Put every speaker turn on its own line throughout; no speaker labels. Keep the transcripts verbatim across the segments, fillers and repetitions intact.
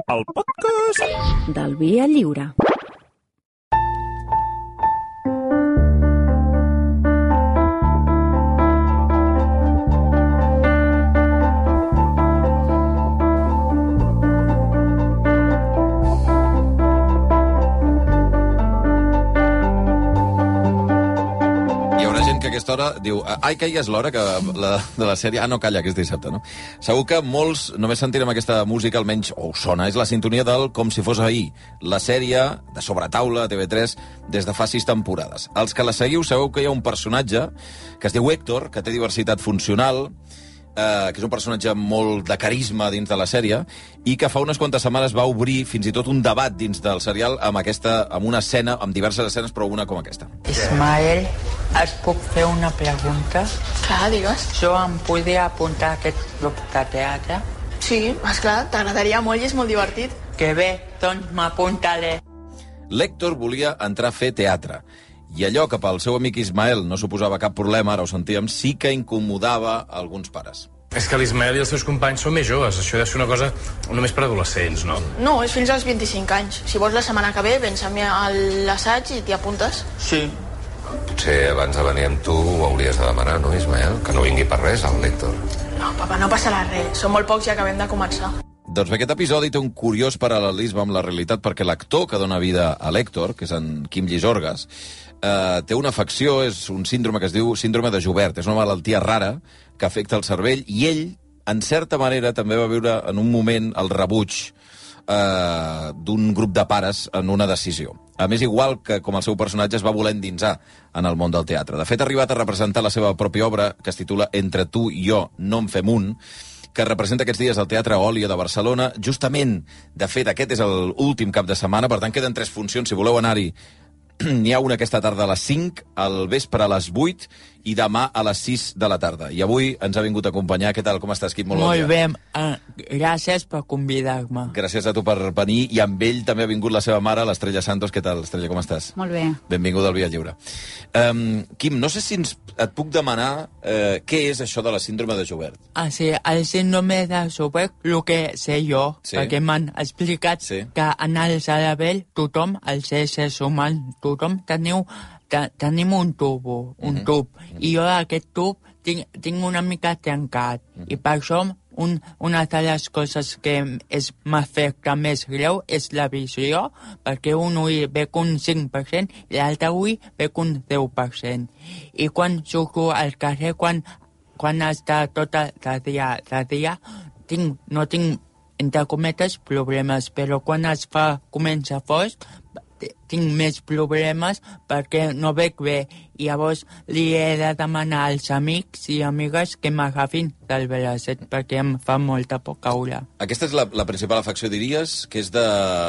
el podcast
del Via Lliure.
Aquesta hora diu, ai, que ja és l'hora que la, de la sèrie... Ah, no, calla, que és dissabte, no? Segur que molts només sentirem aquesta música, almenys, o us sona, és la sintonia del Com si fos ahir, la sèrie de sobretaula a T V tres des de fa sis temporades. Els que la seguiu sabeu que hi ha un personatge que es diu Héctor, que té diversitat funcional, eh, que és un personatge molt de carisma dins de la sèrie, i que fa unes quantes setmanes va obrir fins i tot un debat dins del serial amb aquesta, amb una escena, amb diverses escenes, però una com aquesta.
Ismael, et puc fer una pregunta?
Clar, digues.
Jo em podria apuntar a aquest grup de teatre?
Sí, esclar, t'agradaria molt i és molt divertit.
Que bé, doncs m'apuntaré.
L'Héctor volia entrar a fer teatre, i allò que pel seu amic Ismael no suposava cap problema, ara ho sentíem, sí que incomodava alguns pares.
És que l'Ismael i els seus companys són més joves. Això deu ser una cosa només per adolescents, no?
No, és fins als vint-i-cinc anys. Si vols la setmana que ve, vens a mi a l'assaig i t'hi apuntes.
Sí.
Potser abans de venir amb tu ho hauries de demanar, no, Ismael? Que no vingui per res, el Héctor.
No, papa, no passarà res. Som molt pocs i acabem de començar.
Doncs bé, aquest episodi té un curiós paral·lelisme amb la realitat perquè l'actor que dona vida a l'Héctor, que és en Quim Llisorgues, eh, té una afecció, és un síndrome que es diu síndrome de Joubert. És una malaltia rara que afecta el cervell i ell, en certa manera, també va viure en un moment el rebuig eh, d'un grup de pares en una decisió. A més, igual que com el seu personatge es va voler endinsar en el món del teatre. De fet, ha arribat a representar la seva pròpia obra, que es titula Entre tu i jo no en fem un, que representa aquests dies al Teatre Òlia de Barcelona. Justament, de fet, aquest és l'últim cap de setmana, per tant, queden tres funcions. Si voleu anar-hi, n'hi ha una aquesta tarda a les cinc, al vespre a les vuit i demà a les sis de la tarda. I avui ens ha vingut a acompanyar. Què tal? Com estàs, Quim? Molt,
Molt
bon
bé. Uh, gràcies per convidar-me.
Gràcies a tu per venir. I amb ell també ha vingut la seva mare, l'Estrella Santos. Què tal, Estrella? Com estàs?
Molt bé.
Benvinguda al Via Lliure. Um, Quim, no sé si ens, et puc demanar uh, què és això de la síndrome de Joubert.
Ah, sí, el síndrome de Joubert, el que sé jo,
sí.
perquè m'han explicat
sí.
que en el cervell tothom, els éssers humans, tothom teniu, te, tenim un tubo, un uh-huh. tub, uh-huh. i jo aquest tub tinc, tinc una mica trencat, uh-huh. i per això un, una de les coses que és, m'afecta més greu és la visió, perquè un ull vec un cinc per cent i l'altre ull vec un deu per cent. I quan surto al carrer, quan, quan està tot el dia, el dia tinc, no tinc, entre cometes, problemes, però quan es fa, comença fosc, tinc més problemes perquè no veig bé i llavors li he de demanar als amics i amigues que m'agafin del bracet perquè em fa molta por caure.
Aquesta és la, la principal afecció, diries, que és de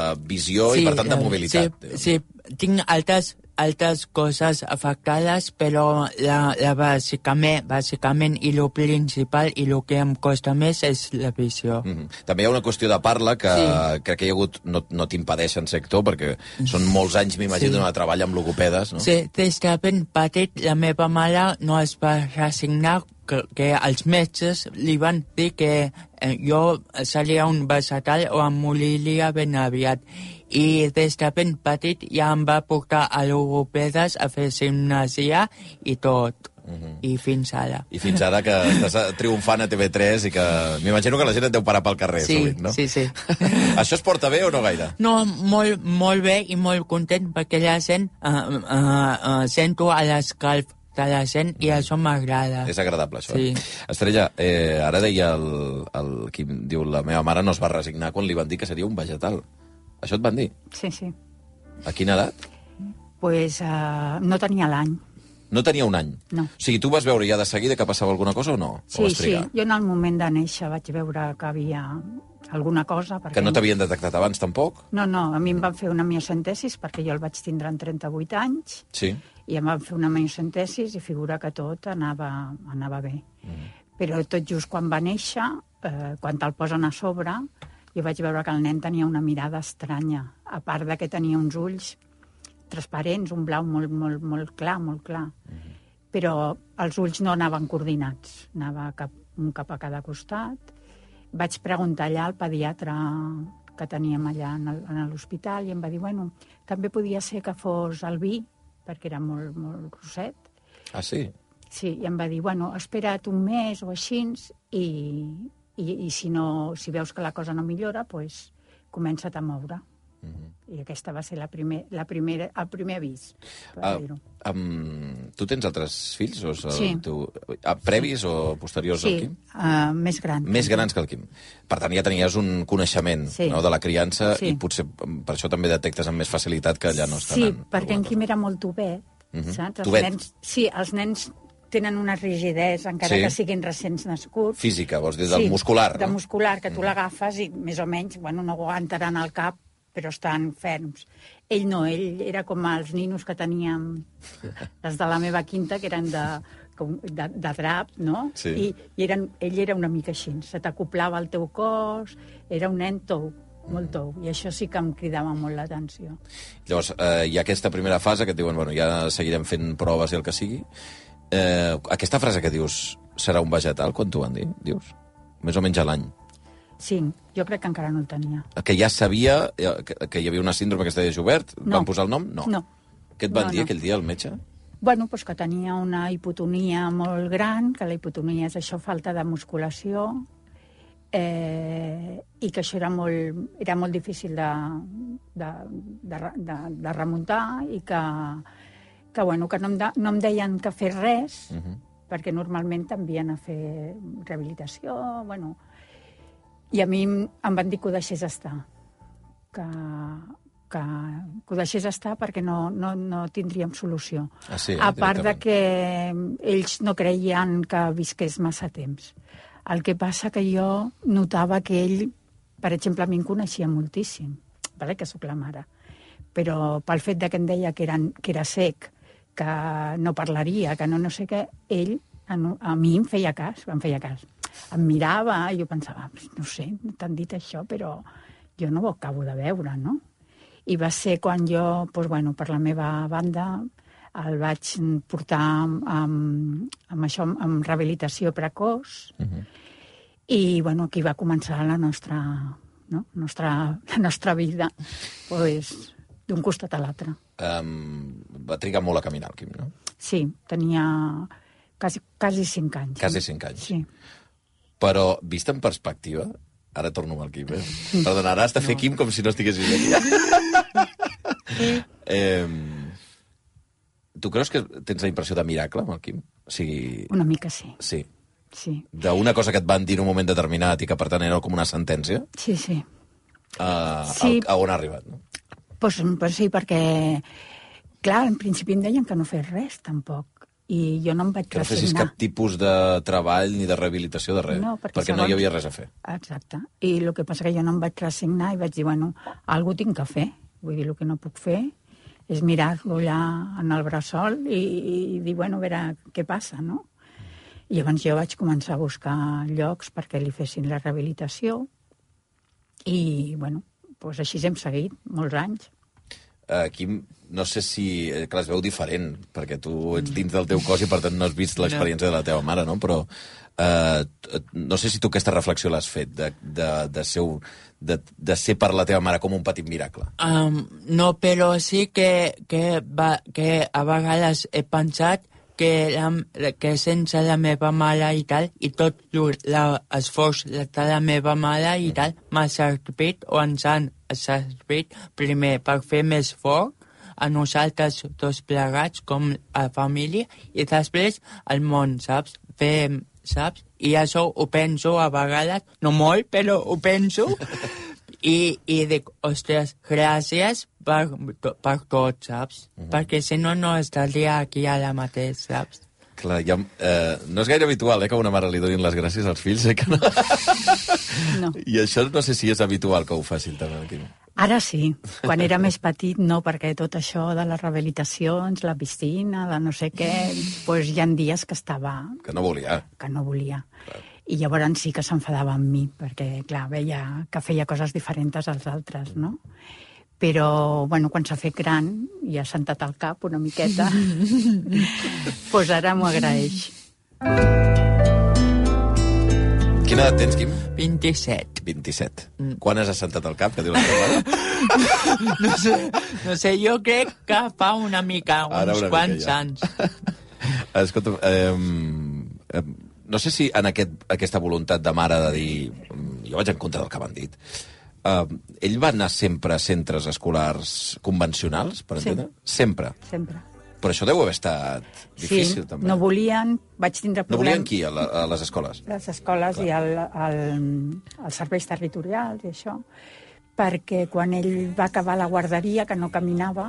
visió sí, i, per tant, de mobilitat.
Sí, sí, tinc altres, altres coses afectades, però la, la bàsicament, bàsicament i el principal i el que em costa més és la visió.
Mm-hmm. També hi ha una qüestió de parla que sí. crec que hi ha hagut, no, no t'impedeixen ser actor, perquè són molts anys, m'imagino, sí. de treball amb logopedes, no?
Sí, des de ben petit la meva mare no es va resignar que, que els metges li van dir que eh, jo seria un vegetal o em moriria ben aviat. I des de ben petit ja em va portar a logopedes a fer gimnasia i tot. Uh-huh. I fins ara.
I fins ara que estàs triomfant a T V tres i que m'imagino que la gent et deu parar pel carrer,
sí,
sovint, no?
Sí, sí.
Això es porta bé o no gaire?
No, molt, molt bé i molt content perquè la gent uh, uh, uh, sento a l'escalf de la gent i això m'agrada.
És agradable, això.
Sí.
Eh? Estrella, eh, ara deia el, el qui diu la meva mare no es va resignar quan li van dir que seria un vegetal. Això et van dir?
Sí, sí.
A quina edat?
Pues uh, no tenia l'any.
No tenia un any?
No.
O sigui, tu vas veure ja de seguida que passava alguna cosa o no?
Sí,
o
sí. Jo en el moment de néixer vaig veure que havia alguna cosa. Perquè...
Que no t'havien detectat abans, tampoc?
No, no. A mi em van fer una miocentesis perquè jo el vaig tindre en trenta-vuit anys.
Sí.
I em van fer una miocentesis i figura que tot anava, anava bé. Mm. Però tot just quan va néixer, eh, quan te'l posen a sobre, jo vaig veure que el nen tenia una mirada estranya. A part de que tenia uns ulls transparents, un blau molt, molt, molt clar, molt clar. Mm-hmm. Però els ulls no anaven coordinats, anava cap, un cap a cada costat. Vaig preguntar allà al pediatre que teníem allà en el- en l'hospital, i em va dir, bueno, també podia ser que fos el vi, perquè era molt, molt grosset.
Ah, sí?
Sí, i em va dir, bueno, espera't un mes o així, i, i, i si, no, si veus que la cosa no millora, pues, comença't a moure.
Mm-hmm.
I aquesta va ser la primer, la primera, el primer avís, per
Ah,
dir-ho.
um, tu tens altres fills? O és el
Sí.
teu... ah, previs o posteriors al
Sí,
Quim?
uh, més gran.
Més grans que el Quim. Per tant, ja tenies un coneixement
Sí.
no, de la criança
Sí.
i potser per això també detectes amb més facilitat que ja no estan...
Sí,
en
perquè en
alguna
Quim era molt tubet,
Mhm.
saps? Els
Tubet.
Nens, sí, els nens tenen una rigidesa, encara
Sí.
que siguin recents nascuts.
Física, vols dir, del muscular,
de
no?
muscular, que tu l'agafes i més o menys, bueno, no aguantaran el cap, però estan ferms. Ell no, ell era com els ninos que teníem, les de la meva quinta, que eren de, com de, de drap, no?
Sí.
I, i eren, ell era una mica així, se t'acoplava al teu cos, era un nen tou, molt tou, i això sí que em cridava molt l'atenció.
Llavors, eh, hi ha aquesta primera fase que et diuen, bueno, ja seguirem fent proves i el que sigui. Eh, aquesta frase que dius, serà un vegetal, quan t'ho van dir, dius? Més o menys a l'any.
Sí, jo crec que encara no el tenia.
Que ja sabia eh, que, que hi havia una síndrome que es deia Joubert?
No.
Van posar el nom? No.
No.
Què et van
No,
dir
no.
aquell dia, el metge?
Bueno, doncs que tenia una hipotonia molt gran, que la hipotonia és això, falta de musculació, eh, i que això era molt, era molt difícil de, de, de, de, de remuntar, i que, que, bueno, que no, em de, no em deien que fes res,
Uh -huh.
perquè normalment t'envien a fer rehabilitació, bueno, i a mi em van dir que ho deixés estar, que, que, que ho deixés estar perquè no, no, no tindríem solució.
Ah, sí,
a part de
directament.
que ells no creien que visqués massa temps. El que passa que jo notava que ell, per exemple, a mi em coneixia moltíssim, vale? Que sóc la mare, però pel fet de que em deia que, eren, que era sec, que no parlaria, que no no sé què, ell a, no, a mi em feia cas, em feia cas. Em mirava i jo pensava, no sé, t'han dit això, però jo no ho acabo de veure, no? I va ser quan jo, doncs, bueno, per la meva banda, el vaig portar amb, amb, amb això, amb rehabilitació precoç, uh -huh. i bueno, aquí va començar la nostra, no? nostra, la nostra vida, pues, d'un costat a l'altre.
Um, va trigar molt a caminar, el Quim, no?
Sí, tenia quasi, quasi cinc anys.
Quasi cinc anys.
Sí.
Però, vist en perspectiva, ara torno amb el Quim, eh? Perdona, ara has de fer no. Quim com si no estiguessis aquí. eh, tu creus que tens la impressió de miracle amb el Quim? O sigui...
Una mica sí.
Sí.
Sí,
D'una cosa que et van dir en un moment determinat i que, per tant, era com una sentència,
sí. sí.
a,
Sí.
a, a on ha arribat, no?
Pues, pues sí, perquè, clar, en principi em deien que no fes res, tampoc. I jo no em vaig
Que no fessis
resignar.
cap tipus de treball ni de rehabilitació de res,
No, perquè
perquè no hi
segons-
havia res a fer.
Exacte. I el que passa que jo no em vaig resignar i vaig dir, bueno, alguna tinc que fer. Vull dir, el que no puc fer és mirar-lo allà en el bressol i, i dir, bueno, a veure què passa, no? I llavors jo vaig començar a buscar llocs perquè li fessin la rehabilitació i, bueno, doncs així hem seguit molts anys.
Uh, Quim, no sé si... eh, Clar, es veu diferent, perquè tu ets dins del teu cos i, per tant, no has vist l'experiència de la teva mare, no? Però uh, no sé si tu aquesta reflexió l'has fet, de, de, de, ser, un- de, de ser per la teva mare com un petit miracle.
Um, no, però sí que, que, va, que a vegades he pensat que, la, que sense la meva mare i tal, i tot l'esforç de la meva mare i tal, m'ha servit o ens han servit primer per fer més fort a nosaltres tots plegats com a família i després al món, saps? Fer, saps? I això ho penso a vegades, no molt, però ho penso. I, i dic, ostres, gràcies per, per tot, saps? Uh -huh. Perquè si no, no estaria aquí ara mateix, saps?
Clar, ja, eh, no és gaire habitual, eh, que a una mare li donin les gràcies als fills, eh, que no?
No.
I això no sé si és habitual que ho facin també, el Quim.
Ara sí, quan era més petit no, perquè tot això de les rehabilitacions, la piscina, la no sé què, doncs hi ha dies que estava,
Que no volia.
que no volia. I llavors sí que s'enfadava amb mi, perquè, clar, veia que feia coses diferents als altres, no? Però, bueno, quan s'ha fet gran i ha sentat al cap una miqueta, doncs ara m'ho agraeix.
Quina edat tens, Quim?
vint-i-set.
vint-i-set. Mm. Quan has assentat al cap, que diu la teva mare?
No sé, no sé, jo crec que fa una mica,
Ara
uns
una mica
quants
ja.
anys.
Escolta, eh, eh, no sé si en aquest, aquesta voluntat de mare de dir jo vaig en contra del que m'han dit, eh, ell va anar sempre a centres escolars convencionals, per
Sí.
entendre? Sempre.
Sempre.
Però això deu haver estat difícil,
sí,
també.
no volien, vaig tindre
No
problemes...
volien qui, a, la, a les escoles?
Les escoles Clar. i el, el, els serveis territorials i això, perquè quan ell va acabar la guarderia, que no caminava,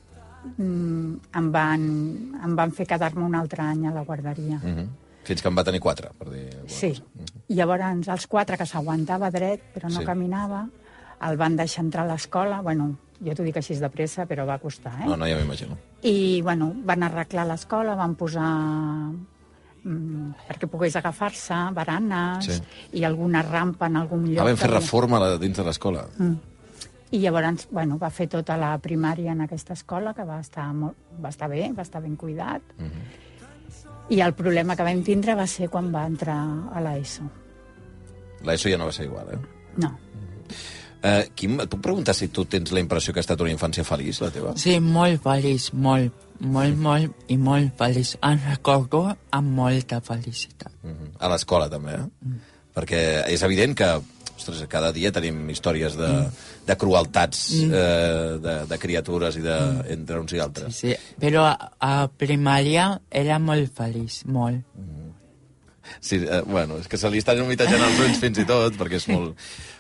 mm, em, van, em van fer quedar-me un altre any a la guarderia.
Uh -huh. Fins que en va tenir quatre, per dir...
Sí. Uh -huh. I llavors, els quatre, que s'aguantava dret, però no
Sí.
caminava, el van deixar entrar a l'escola, bueno, jo t'ho dic així de pressa, però va costar, eh?
No, no, ja m'imagino.
I, bueno, van arreglar l'escola, van posar mm, perquè pogués agafar-se, baranes
Sí.
i alguna rampa en algun lloc.
Ah, vam fer
que-
reforma a la- dins de l'escola.
Mm. I llavors, bueno, va fer tota la primària en aquesta escola, que va estar, molt, va estar bé, va estar ben cuidat.
Uh -huh.
I el problema que vam tindre va ser quan va entrar a l'ESO.
L'ESO ja no va ser igual, eh?
No.
Uh, Quim, et puc preguntar si tu tens la impressió que ha estat una infància feliç, la teva?
Sí, molt feliç, molt, molt, molt i molt feliç. Em recordo amb molta felicitat.
Uh -huh. A l'escola, també, eh? Mm. Perquè és evident que ostres, cada dia tenim històries de, mm. de crueltats mm. eh, de, de criatures i de, mm. entre uns i altres.
Sí, però a, a primària era molt feliç, molt.
Sí, eh, bueno, és que se li estan humitejant els ulls fins i tot, perquè és molt...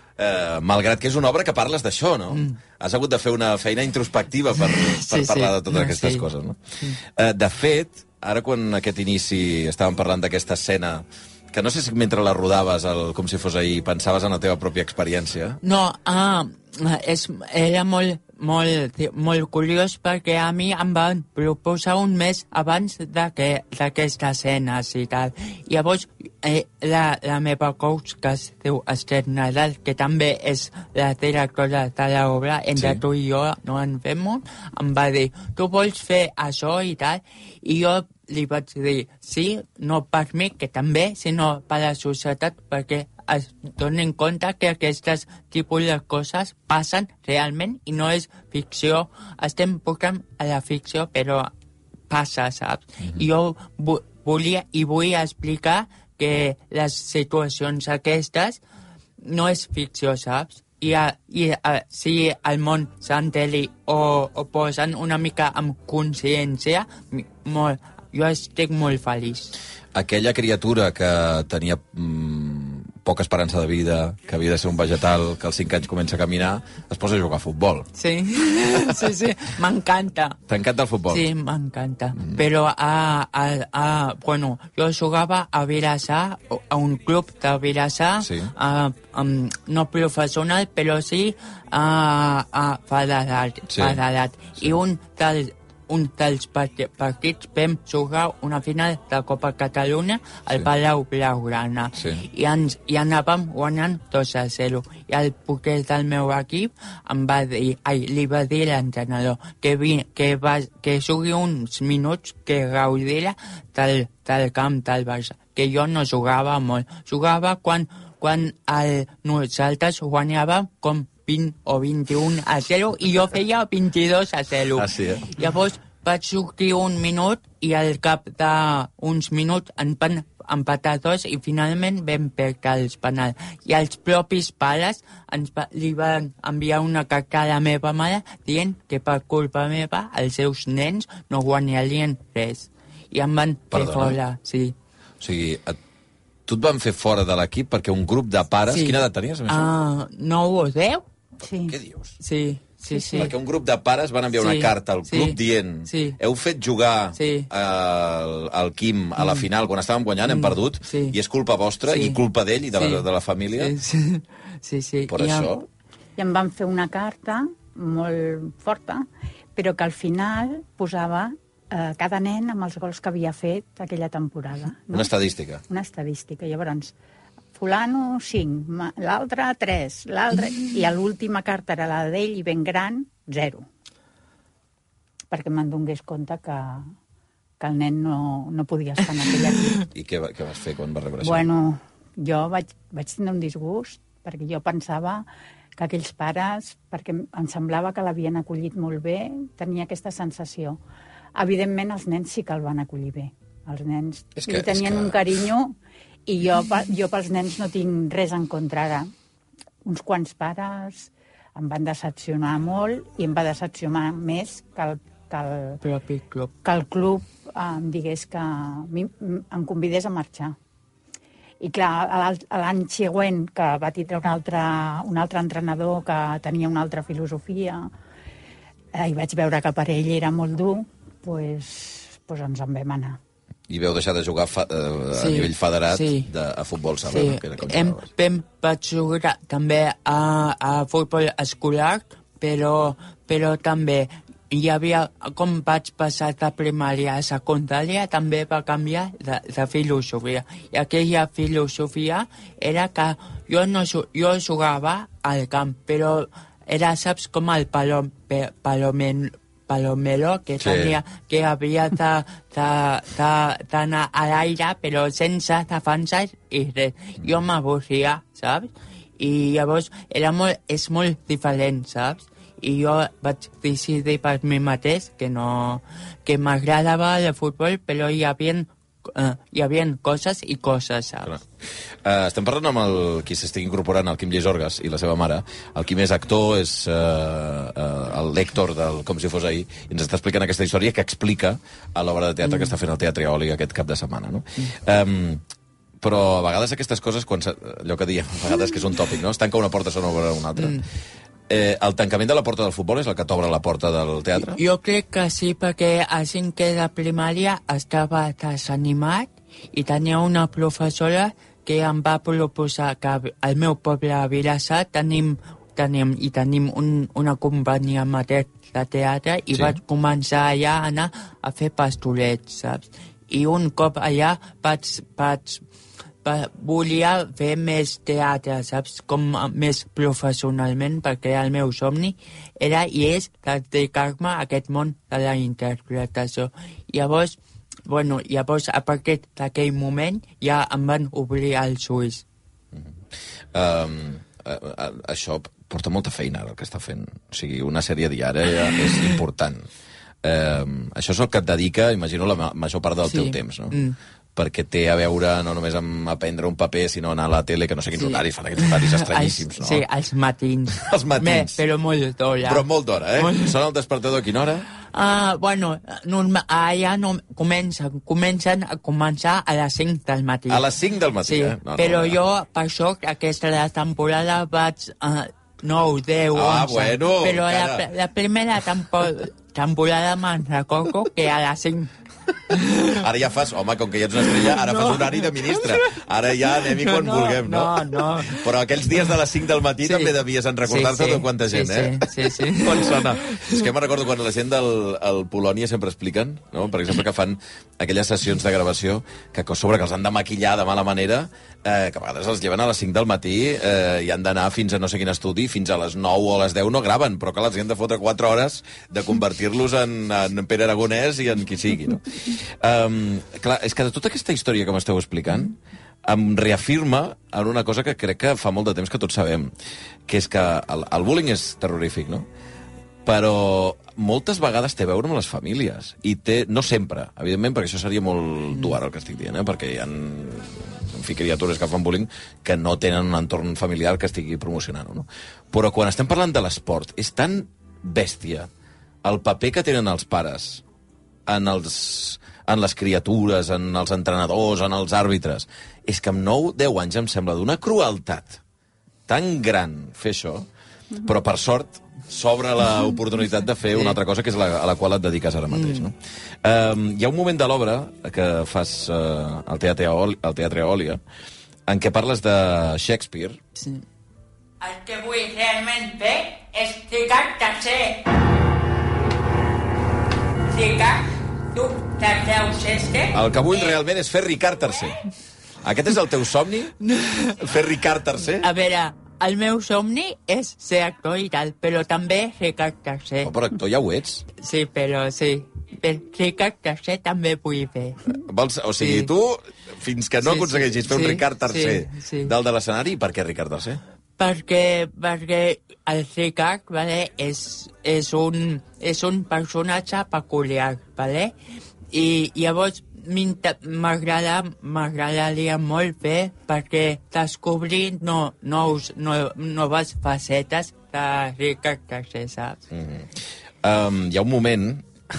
Eh, malgrat que és una obra que parles d'això, no? Mm. Has hagut de fer una feina introspectiva per, per
Sí,
parlar
sí.
de totes
No,
aquestes
sí.
coses, no? Eh, de fet, ara quan aquest inici estàvem parlant d'aquesta escena, que no sé si mentre la rodaves, el, com si fos ahir, pensaves en la teva pròpia experiència.
No, ah, és, era molt, molt, molt curiós perquè a mi em van proposar un mes abans d'aquesta escena i tal. Llavors, eh, la, la meva coach, que es diu Esther Nadal, que també és la directora de l'obra, entre
Sí.
tu i jo no en fem un, em va dir, tu vols fer això i tal? I jo li vaig dir, sí, no per mi, que també, sinó per la societat, perquè es donen compte que aquestes tipus de coses passen realment i no és ficció. Estem portant a la ficció, però passa, saps? Mm-hmm. I jo vo volia i vull explicar que les situacions aquestes no és ficció, saps? I, a, i a, si el món s'enteli o, o posen una mica amb consciència, molt, jo estic molt feliç.
Aquella criatura que tenia mm, poca esperança de vida, que havia de ser un vegetal, que als cinc anys comença a caminar, es posa a jugar a futbol.
Sí, sí, sí, m'encanta.
T'encanta el futbol?
Sí, m'encanta. Mm. Però, a, a, a, bueno, jo jugava a Vilassar, a un club de Vilassar,
Sí.
a, um, no professional, però sí a, a federat.
Sí.
federat.
Sí.
I un dels un dels partits vam jugar una final de Copa Catalunya al
Sí.
Palau Blaugrana.
Sí.
I, ens, i anàvem guanyant dos a zero. I el porter del meu equip em va dir, ai, li va dir a l'entrenador que, vi, que, va, que jugui uns minuts, que gaudirà del, del camp del Barça, que jo no jugava molt. Jugava quan, quan el, nosaltres guanyàvem com vint o vint-i-un a zero i jo feia vint-i-dos a zero.
Ah, sí, eh?
Llavors vaig sortir un minut i al cap d'uns minuts en van empatar dos i finalment vam perdre els penals. I els propis pares ens va, li van enviar una carta a la meva mare dient que per culpa meva els seus nens no guanyarien res. I em van fer
Perdona?
fora, sí.
O sigui, et, tu et van fer fora de l'equip perquè un grup de pares...
Sí.
Quina edat tenies? Més?
Ah, nou o deu?
Sí.
Què dius?
Sí, sí, sí.
Perquè un grup de pares van enviar
Sí,
una carta al club
sí,
dient
sí.
heu fet jugar
Sí.
el, el Quim a la final quan estàvem guanyant, hem perdut,
sí.
i és culpa vostra
Sí.
i culpa d'ell i de,
Sí.
la, de la família.
Sí, sí, sí. sí.
Per
I
això...
em-
I em van fer una carta molt forta, però que al final posava eh, cada nen amb els gols que havia fet aquella temporada. No?
Una estadística.
Una estadística. Llavors, fulano cinc, l'altre tres, l'altre... I l'última carta era la d'ell i ben gran, zero. Perquè me'n donés compte que, que el nen no, no podia estar en aquell equip.
I què, va- què vas fer quan vas rebre això?
Bueno, jo vaig, vaig tenir un disgust, perquè jo pensava que aquells pares, perquè em semblava que l'havien acollit molt bé, tenia aquesta sensació. Evidentment, els nens sí que el van acollir bé. Els nens
És que-
li tenien
és que-
un carinyo i jo, pe- jo pels nens no tinc res en contra ara. Uns quants pares em van decepcionar molt i em va decepcionar més que el, que el,
Propi club.
que el club em digués que mi- em convidés a marxar. I clar, l'al- l'any següent, que va tindre un altre, un altre entrenador que tenia una altra filosofia, eh, i vaig veure que per ell era molt dur, pues, pues ens en vam anar.
I veu deixar de jugar fa, eh,
Sí,
a nivell federat
sí.
de, a futbol sala,
Sí,
no? Que era com
em,
jugaves.
em vaig jugar també a, a futbol escolar, però, però també hi havia, com vaig passar de primària a secundària, també va canviar de, de filosofia. I aquella filosofia era que jo, no, ju- jo jugava al camp, però era, saps, com el palom, pe- palomen, palomero, que,
Sí.
tenia, que havia de- de- de- d'anar a l'aire, però sense defensar i res. Jo m'avorria, saps? I llavors era molt, és molt diferent, saps? I jo vaig decidir per mi mateix que no, que m'agradava el futbol, però hi havia, uh, hi havia coses i coses, saps?
Clar. Uh, estem parlant amb el qui s'estigui incorporant, el Quim Llisorgas i la seva mare. El Quim és actor, és uh, uh, el lector del Com si fos ahir, i ens està explicant aquesta història que explica a l'obra de teatre mm. que està fent el Teatre Eòlic aquest cap de setmana, no? Mm. Um, però a vegades aquestes coses, quan se, allò que diem, a vegades que és un tòpic, no? Es tanca una porta, s'obre una altra. Mm. Eh, el tancament de la porta del futbol és el que t'obre la porta del teatre?
Jo crec que sí, perquè a cinquè de primària estava desanimat i tenia una professora que em va proposar que al meu poble a Vilassar tenim, tenim, i tenim un, una companyia amateur de teatre i
Sí.
sí. vaig començar allà a anar a fer pastorets, saps? I un cop allà vaig, vaig, va- volia fer més teatre, saps? Com a- més professionalment, perquè el meu somni era i és dedicar-me a aquest món de la interpretació. Llavors, bueno, llavors a partir d'aquell moment ja em van obrir els ulls.
Um, uh, uh, això porta molta feina, el que està fent. O sigui, una sèrie diària és important. Um, això és el que et dedica, imagino, la ma major part del
Sí.
teu temps, no?
Mm.
Perquè té a veure no només amb aprendre un paper, sinó anar a la tele, que no sé quins
Sí.
horaris, fan aquests horaris estranyíssims,
Els-
no?
Sí, els matins.
Els matins.
Bé, però molt d'hora.
Però molt d'hora, eh?
Molt-
Sona el despertador a quina hora?
Ah, bueno, norma, allà no comencen, comencen a començar a les cinc del matí.
A les cinc del matí,
sí,
eh? No, no,
però
no.
jo, per sort, aquesta temporada vaig uh, nou, deu,
Ah,
onze.
bueno,
Però
encara.
la, la primera tempo temporada me'n recordo que a les cinc.
Ara ja fas, home, com que ja ets una estrella, ara
No.
fas horari de ministre. Ara ja anem-hi quan
No,
vulguem, no?
no, no.
Però aquells dies de les cinc del matí
Sí.
també devies en recordar-te
Sí, sí.
de quanta gent,
Sí,
eh?
sí, sí, sí.
Com sona? És que me'n recordo quan la gent del el Polònia sempre expliquen, no? Per exemple, que fan aquelles sessions de gravació que a sobre que els han de maquillar de mala manera, eh, que a vegades els lleven a les cinc del matí eh, i han d'anar fins a no sé quin estudi, fins a les nou o a les deu no graven, però que els hi han de fotre quatre hores de convertir-los en, en Pere Aragonès i en qui sigui, no? Um, clar, és que de tota aquesta història que m'esteu explicant em reafirma en una cosa que crec que fa molt de temps que tots sabem, que és que el, el bullying és terrorífic, no? Però moltes vegades té a veure amb les famílies. I té, no sempre, evidentment, perquè això seria molt dur ara el que estic dient, eh? Perquè hi ha en fi, criatures que fan bullying que no tenen un entorn familiar que estigui promocionant-ho, no? Però quan estem parlant de l'esport, és tan bèstia el paper que tenen els pares en, els, en les criatures, en els entrenadors, en els àrbitres. És que amb nou, deu anys em sembla d'una crueltat tan gran fer això, però per sort s'obre l'oportunitat de fer una altra cosa que és la, a la qual et dediques ara mateix, no? Um, hi ha un moment de l'obra que fas uh, al Teatre Eòlia, al Teatre Eòlia en què parles de Shakespeare.
Sí. El que vull realment fer és trigar-te a ser... Trigar, tu te creus este...
El que vull realment és fer Ricard tercer. Aquest és el teu somni? Fer Ricard tercer?
A veure, el meu somni és ser actor i tal, però també Ricard tercer.
Oh, però actor ja ho ets.
Sí, però sí. Per Ricard tercer també vull fer.
Vols, o sigui,
Sí.
tu fins que no
Sí,
aconsegueixis
sí,
fer un
sí,
Ricard tercer
sí, sí.
dalt de l'escenari. I per què Ricard tercer?
Perquè, perquè el Ricard, vale, és, és, un, és un personatge peculiar, vale? I llavors m'agrada, m'agradaria molt fer perquè descobrir no, nous, no, noves facetes de Ricard tercer, saps?
Mm-hmm. Um, hi ha un moment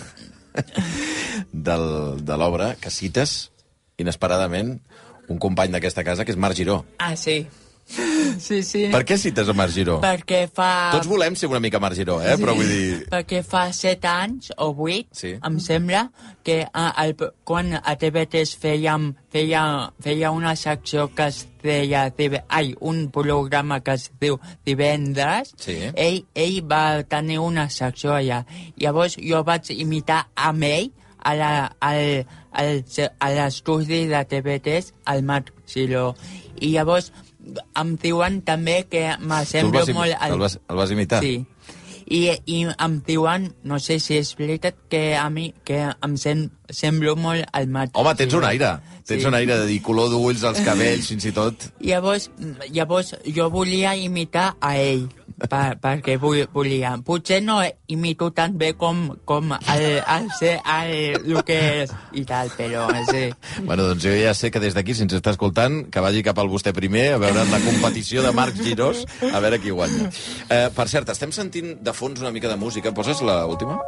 del, de l'obra que cites inesperadament un company d'aquesta casa, que és Marc Giró.
Ah, sí. Sí, sí.
Per què cites a Marc Giró?
Perquè fa...
Tots volem ser una mica Marc Giró, eh?
Sí.
Però vull dir...
Perquè fa set anys o vuit,
Sí.
em sembla, que a, el, quan a T V tres fèiem, feia, feia una secció que es deia... Ai, un programa que es diu Divendres,
Sí.
ell, ell va tenir una secció allà. Llavors jo vaig imitar amb ell a la, al, al, a l'estudi de T V tres, al Marc Giró. I llavors em diuen també que m'assemblo
Tu el vas,
molt...
el, vas, el vas imitar?
Sí. I, I em diuen, no sé si és veritat, que a mi que em sem, semblo molt al Marc.
Home, tens un aire. Tens
Sí.
un aire de dir color d'ulls, els cabells, fins i tot.
Llavors, llavors jo volia imitar a ell, per, perquè volia. Potser no imito tan bé com, com el, el, el, el, el que és i tal, però sí.
Bueno, doncs jo ja sé que des d'aquí, si ens està escoltant, que vagi cap al vostè primer a veure la competició de Marc Girós, a veure qui guanya. Eh, per cert, estem sentint de fons una mica de música. Poses l'última?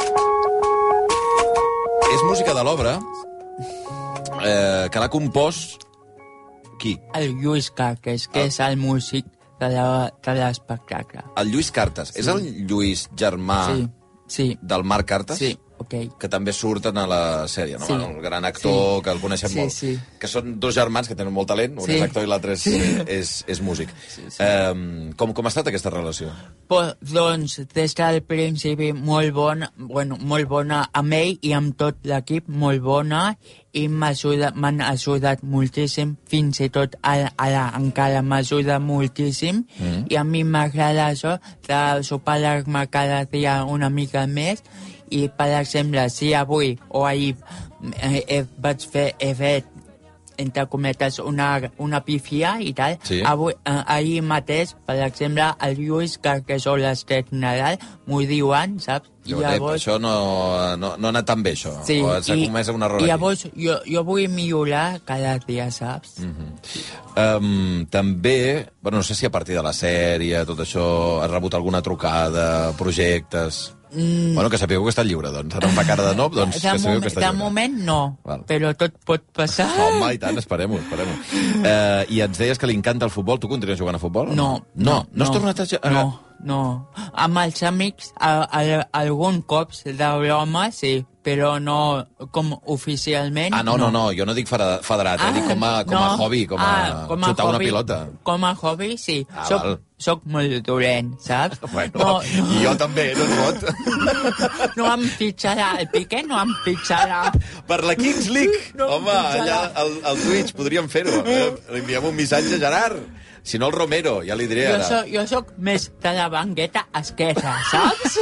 És música de l'obra eh, que l'ha compost... Qui?
El Lluís Carques, que
Ah.
és el músic de la- de l'espectacle.
El Lluís Cartes. Sí. És el Lluís germà
Sí, sí,
del Marc Cartes?
sí, ok.
Que també surten a la sèrie, no?
Sí.
El gran actor,
Sí.
que el coneixem
Sí,
molt.
sí.
Que són dos germans que tenen molt talent, un
Sí.
és actor i l'altre és,
Sí.
és, és músic.
Sí, sí.
Eh, com, com ha estat aquesta relació?
Pues, doncs, des del principi molt bona, bueno, molt bona amb ell i amb tot l'equip, molt bona, i m'ajuda- m'han ajudat moltíssim, fins i tot ara, ara encara m'ajuda moltíssim,
Mm.
i a mi m'agrada això de superar-me cada dia una mica més, i, per exemple, si avui o ahir eh, eh, vaig fer, he fet, entre cometes, una, una pifia i tal,
Sí.
avui, eh, ahir mateix, per exemple, el Lluís Carques o l'Estret Nadal m'ho diuen, saps? I
Llavors...
llavors,
Això no, no, no ha anat tan bé, això.
sí,
O s'ha
i,
comès un error
i
aquí.
llavors jo, jo vull millorar cada dia, saps?
Mm. Um, també, bueno, no sé si a partir de la sèrie, tot això, has rebut alguna trucada, projectes...
Mm.
Bueno, que sapigueu que està lliure, doncs. Ara em fa cara de no, doncs
de,
que sapigueu
moment,
que està
de
lliure.
moment no,
Val.
però tot pot passar.
Home, i tant, esperem-ho, esperem-ho. Uh, I ens deies que li encanta el futbol. Tu continues jugant a futbol? o
No,
No, no has tornat a... jugar?
No, no. Amb els amics, a, a, algun cops de broma, sí, però no com oficialment.
Ah, no, no, no, jo no dic federa- federat, eh? dic com a, com a
no.
hobby, com a,
Ah, com a
xutar una
hobby-
pilota.
Com a hobby, sí.
Ah,
soc,
val.
soc molt dolent, saps?
Bueno,
no, no,
i jo també, no es pot.
no em fitxarà, el Piqué no em fitxarà.
Per la Kings League.
No,
Home, allà al, al Twitch podríem fer-ho. Eh? Li enviem un missatge a Gerard. Si no, el Romero, ja li diré
Jo
ara.
soc, jo soc més de la banqueta esquerra, saps?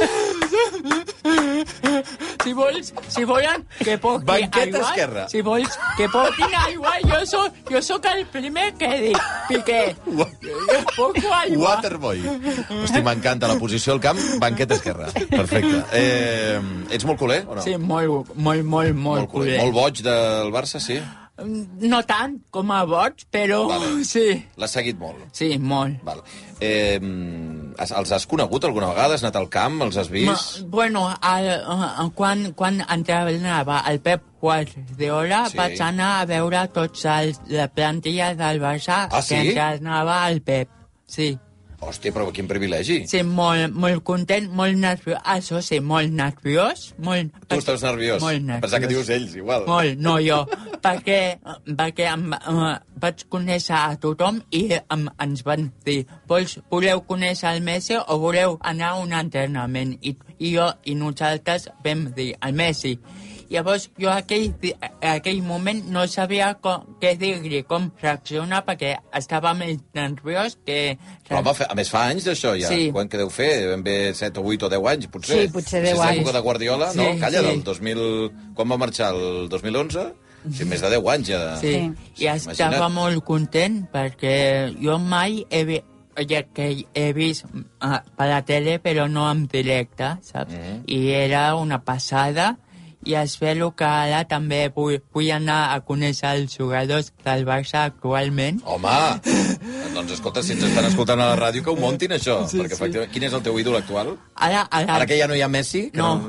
si vols, si volen que porti
Banqueta
aigua,
esquerra.
si vols que portin aigua, jo soc, jo soc el primer que dic, Piqué, jo porto aigua.
Waterboy. Hosti, m'encanta la posició al camp, banqueta esquerra. Perfecte. Eh, ets molt culer o no?
Sí, molt, molt, molt, molt,
culer.
culer.
Molt boig del Barça, sí?
No tant com a boig, però
Vale.
sí.
L'has seguit molt.
Sí, molt.
Val. Eh, has, els has conegut alguna vegada? Has anat al camp? Els has vist?
Ma, bueno, el, uh, quan, quan entrenava el Pep Guardiola,
Sí.
sí. vaig anar a veure tots els, la plantilla del Barça
Ah, sí?
que entrenava el Pep. Sí.
Hòstia, però quin privilegi.
Sí, molt, molt content, molt nerviós. Això sí, molt nerviós. Molt,
Tu estàs nerviós.
Molt nerviós.
Pensar que dius ells, igual.
Molt, no jo. perquè perquè em, uh, vaig conèixer a tothom i em, ens van dir, vols, voleu conèixer el Messi o voleu anar a un entrenament? I, i jo i nosaltres vam dir el Messi. Llavors jo aquell, aquell moment no sabia com, què dir-li, com reaccionar, perquè estava més nerviós que...
Però, home, a més fa anys d'això ja.
Sí.
Quan que deu fer? Ben bé set o vuit o deu anys, potser.
Sí, potser deu
Si és
anys.
l'època de Guardiola, no?
Sí,
Calla,
sí.
del dos mil... Quan va marxar? El dos mil onze? Sí, més de deu anys ja.
Sí,
Sí.
i estava
Imagina't.
molt content perquè jo mai he, vi ja que he vist uh, per la tele, però no en directe, saps?
Mhm.
I era una passada, i espero que ara també vull, vull anar a conèixer els jugadors del Barça actualment.
Home! Doncs escolta, si ens estan escoltant a la ràdio, que ho muntin, això. Sí, perquè, efectivament, quin és el teu ídol actual?
Ara, ara,
Ara que ja no hi ha Messi? Que
no,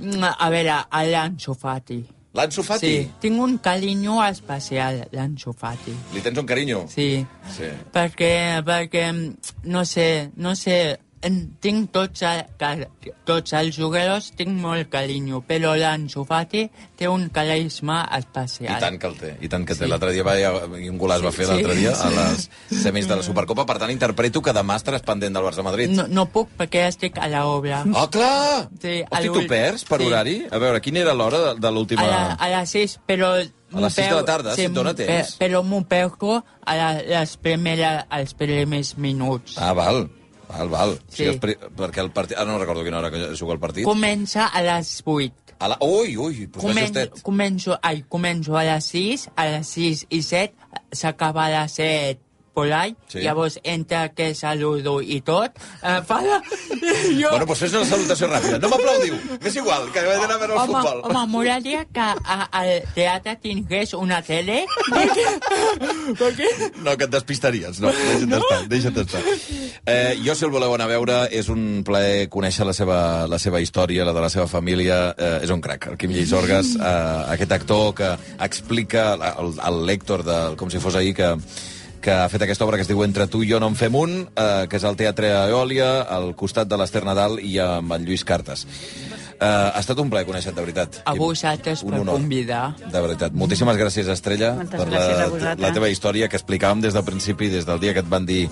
a veure, a l'Ansu Fati.
L'Ansu Fati?
Sí, tinc un carinyo especial, l'Ansu Fati.
Li tens un carinyo?
Sí,
Sí.
perquè, perquè no sé, no sé, en- tinc tots, el, ca- tots els jugadors, tinc molt carinyo, però l'Ansu Fati té un carisma especial.
I tant que el té, i tant que té.
Sí.
L'altre dia va, i un golaç va fer
Sí.
l'altre dia a les semis de la Supercopa, per tant interpreto que demà estaràs pendent del Barça-Madrid.
No, no puc perquè estic a l'obra.
Ah, clar!
Sí,
Hosti,
a
tu
l'ul-
perds per
sí.
horari? A veure, quina era l'hora de, de l'última...
A, la, a les sis, però...
A les sis de la tarda, si et dona
m'ho per-
temps.
Però m'ho perco a la, les primera, als primers minuts.
Ah, val. Val, val.
Sí.
O sigui, espri- perquè el partit... Ara no recordo quina hora que juga el partit.
Comença a les vuit.
A la... Ui, ui, doncs va
Comen
justet.
començo, ai, començo a les sis, a les sis i set, s'acaba a les set, por ahí,
Sí.
llavors entre que saludo i tot, eh, fa la... jo...
Bueno, doncs fes una salutació ràpida. No m'aplaudiu. M'és igual, que vaig anar a veure el
Home,
futbol.
home, m'agradaria que a, al teatre tingués una tele, perquè... perquè...
No, que et despistaries. No, deixa't estar, deixa't estar. Eh, jo, si el voleu anar a veure, és un plaer conèixer la seva, la seva història, la de la seva família. Eh, és un crac, el Quim Llisorgas, eh, aquest actor que explica el, el L'Héctor, de, com si fos ahir, que que ha fet aquesta obra que es diu Entre tu i jo no en fem un, eh, que és al Teatre Eòlia, al costat de l'Ester Nadal i amb en Lluís Cartes. Eh, ha estat un plaer conèixer-te, de veritat.
A
Quim.
vosaltres
Un
per
honor.
convidar.
De veritat. Moltíssimes gràcies, Estrella,
Moltes
per
gràcies
la,
a vosaltres.
la teva història que explicàvem des del principi, des del dia que et van dir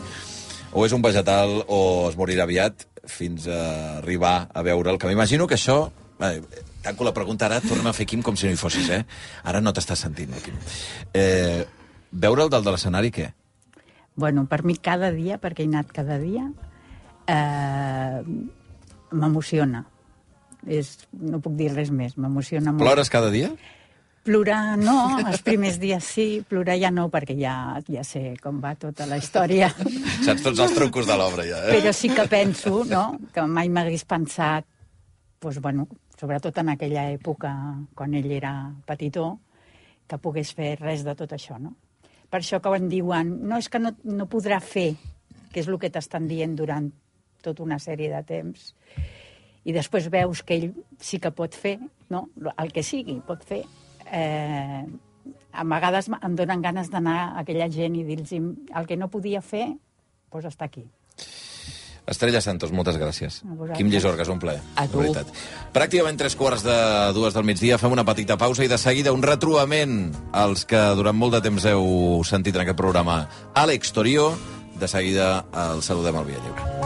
o és un vegetal o es morirà aviat, fins a arribar a veure'l, que m'imagino que això... Eh, tanco la pregunta ara, torna a fer Quim com si no hi fossis, eh? Ara no t'estàs sentint, eh, Quim. Eh, veure'l dalt de l'escenari, què?
Bueno, per mi cada dia, perquè he anat cada dia, eh, m'emociona. És, no puc dir res més, m'emociona molt.
Plores cada dia?
Plorar no, els primers dies sí, plorar ja no, perquè ja, ja sé com va tota la història.
Saps tots els trucos de l'obra, ja, eh?
Però sí que penso, no?, que mai m'hagués pensat, doncs, bueno, sobretot en aquella època, quan ell era petitó, que pogués fer res de tot això, no? Per això que em diuen, no, és que no, no podrà fer, que és el que t'estan dient durant tota una sèrie de temps. I després veus que ell sí que pot fer, no?, el que sigui, pot fer. Eh, a vegades em donen ganes d'anar a aquella gent i dir-los el que no podia fer, doncs està aquí.
Estrella Santos, moltes gràcies.
A vosaltres.
Quim Llisorgas, un plaer.
A
de
tu.
veritat. Pràcticament tres quarts de dues del migdia, fem una petita pausa i de seguida un retrobament als que durant molt de temps heu sentit en aquest programa a l'exterior. De seguida el saludem al Via Lliure.